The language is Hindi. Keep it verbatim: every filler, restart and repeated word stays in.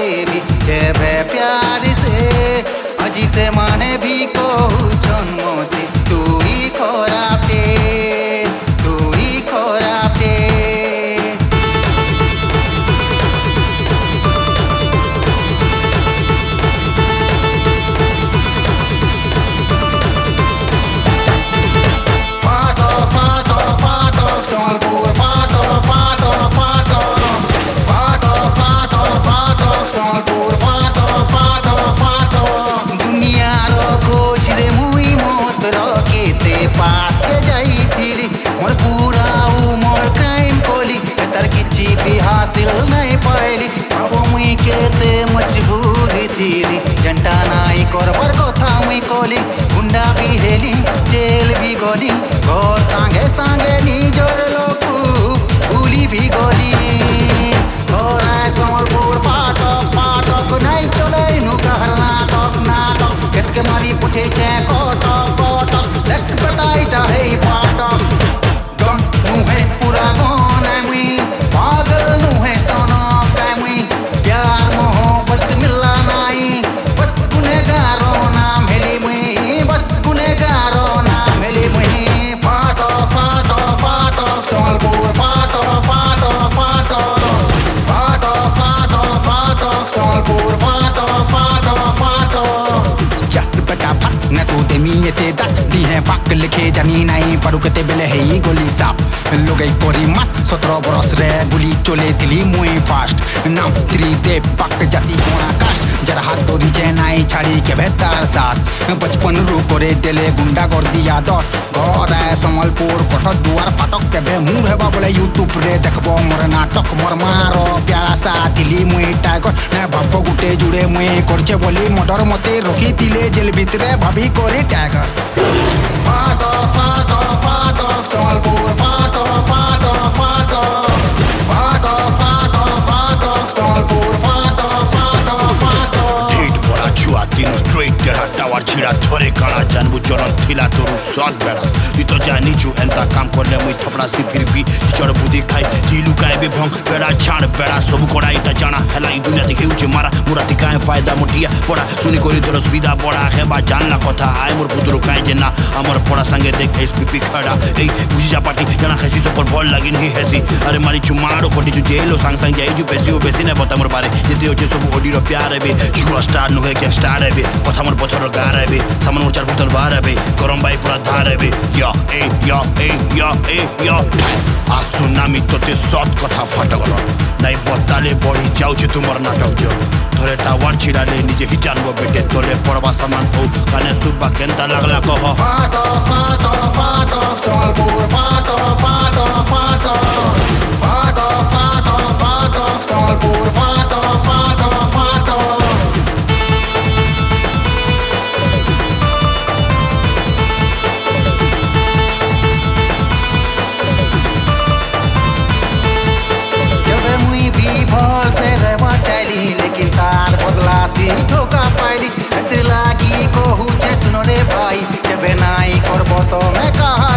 देवी केबे प्यार से अजी से माने भी कहू जन्मते तू ही खराबे तू ही खराबे पास के जाई थी मोर पूरा उमर क्राइम कोली तर किछि भी हासिल नहीं पाइली अब मुई केते मजबूरी थीली जंटा नाई करबर कथा मुई कोली गुंडा भी हेली जेल भी गली घर सांगे सांगे निजर लोकू भूली भी गली घर आए संबलपुर पाटक पाटक नहीं चले नु कहर नाटक नाटक केत के मारी पुठे छे कटक कटक देख बटाईटा है पाटक गन नु है पूरा गन मुई पागल नु है सोना का मुई प्यार मोहब्बत मिला नहीं बस गुनेगारो नाम हेली मुई बस गुनेगारो नाम हेली मुई पाटक पाटक पाटक संबलपुर पाटक पाटक पाटक पाटक पाटक पाटक संबलपुर पाटक पाटक पाटक चल बेटा फट न तू दे मी ते दा दी है पाक लिखे जानी नहीं पड़ू के बेले है गोली साप लोगई कोरी मास सत्रह बरस रे गुली चले दिली मुई फास्ट नाम त्री दे पाक जाती कोना कास्ट जरा हाथ तोरी जे नाई छाड़ी के बेतार साथ बचपन रू करे देले गुंडा कर दिया दर घर आए संबलपुर पट दुआर फाटक के बे मुंह हेबा बोले यूट्यूब रे देखबो मोर नाटक मोर मारो प्यारा सा दिली मुई टाइगर ने बाप गुटे जुड़े मुई करछे बोली मर्डर मते रखी दिले जेल भितरे भाभी करे टाइगर फाटक फाटक फाटक संबलपुर फाटक फाटक फाटक फाटक फाटक फाटक संबलपुर फाटक फाटक फाटक ढेट बड़ा छुआ तीनों स्ट्रेट तेरा टावर छिड़ा थोरे काना जानबू चरण थिला तोरु साथ बेड़ा दी तो जानी छु एंता काम करले मुई थपड़ा सी फिर भी चढ़ बुद्धि खाई दिलु काए बे भंग बेड़ा छाड़ बेड़ा सब कोड़ाई ता जाना हला ई दुनिया देखि उचे मारा मुराती काए फायदा मुटिया पड़ा सुनी कोरी तोर सुविधा बड़ा हेबा जानला कथा आय मोर पुतरो काए जेना हमर पड़ा संगे देख एसपीपी खड़ा ए बुझी जा पार्टी जना खसी सब पर भल लागिन ही हेसी अरे मारी छु मारो फटी छु जेलो संग संग जाई जु पेसी ओ पेसी ने बता मोर बारे जेते होचे सब ओडी रो प्यार बे जुआ स्टार नु है के स्टार बे कथा मोर पथर गार बे सामन मोर चार पुतर बार बे गरम बाई पूरा धार बे या ए या ए या ए या आ सुनामी तोते सत कथा फट गलो নাই বতালে বড়ি যাউছে তোমার নাটক যে ধরে টাওয়ার ছিড়ালে নিজে কি জানবো বেটে তোলে পড়বা সামান ও কানে সুবা কেনতা লাগলা কহ ফাটক ফাটক ফাটক संबलपुर फाटक फाटक फाटक फाटक फाटक फाटक संबलपुर फाटक फाटक फाटक भी भल से रहवा चाहली लेकिन तार बदला सी धोखा पाइली लागी कहू छे सुनो रे भाई केबे नाई करबो तो मैं कहा